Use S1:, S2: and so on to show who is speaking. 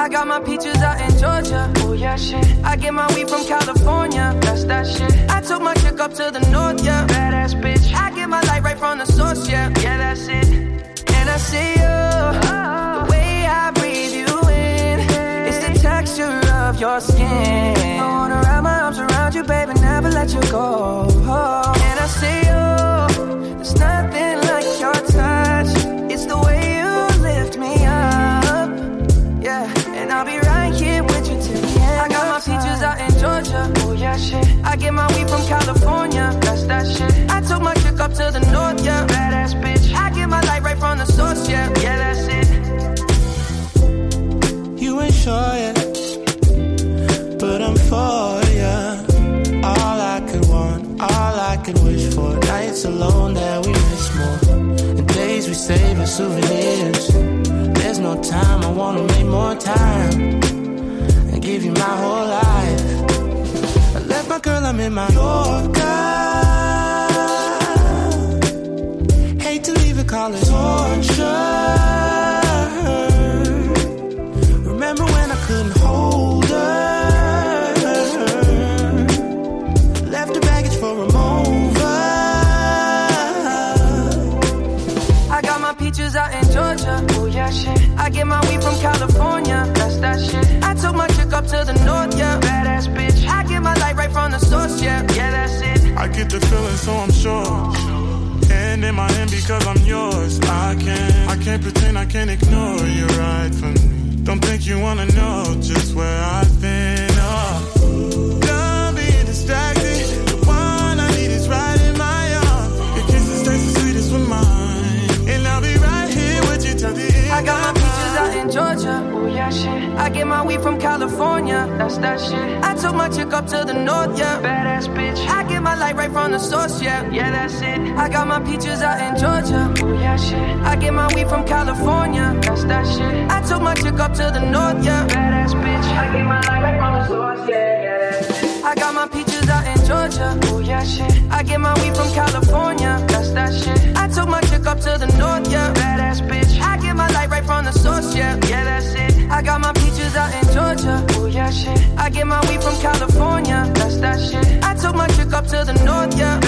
S1: I got my peaches out in Georgia. Oh yeah, shit. I get my weed from California. That's that shit. I took my chick up to the north, yeah. Badass bitch. I get my light right from the source, yeah. Yeah, that's it. And I see you, the way I breathe you in. It's the texture of your skin. I wanna wrap my arms around you, baby, never let you go. And I see you, there's nothing like your touch. It's the way you lift me up, yeah. And I'll be right here with you till the end. I got my peaches out in Georgia. Oh yeah, shit. I get my weed from California. That's that shit. I took my chick up to the north, yeah. Badass bitch. I get my light right from the source, yeah. Yeah, that's it.
S2: You ain't sure yet, but I'm for ya. All I could want, all I could wish for. Nights alone that we miss more, and days we save as souvenirs. There's no time, I wanna make more time and give you my whole life. I left my girl, I'm in my Yorker. Hate to leave it, call it torture. Remember when I couldn't hold her? Left the baggage for a mover.
S1: I got my peaches out in Georgia. Oh yeah, shit. I get my weed from California. That's that shit. I took my chick up to the north, yeah. Badass bitch. I get my light right from the source, yeah. Yeah, that's it.
S3: I get the feeling, so I'm sure. And in my hand because I'm yours. I can't pretend, I can't ignore you right from me. Don't think you wanna know just where I've been. Don't be distracted. The one I need is right in my arms. Your kisses taste the sweetest with mine, and I'll be right here with you till the end.
S1: I got my peaches out in Georgia. Oh yeah, shit. I get my weed from California. That's that shit. I took my chick up to the north, yeah. Badass bitch. I get my light right from the source, yeah. Yeah, that's it. I got my peaches out in Georgia. Oh yeah, shit. I get my weed from California. That's that shit. I took my chick up to the north, yeah. Badass bitch. I get my light right from the source, yeah. Yeah, that's it. I got my peaches out in Georgia. Oh yeah, shit. I get my weed from California. That's that shit. I took my chick up to the north, yeah. Badass bitch. I get my light right from the source, yeah. Yeah, that's it. I got my peaches out in Georgia. Oh yeah, shit. I get my weed from California. That's that shit. I took my chick up to the north, yeah.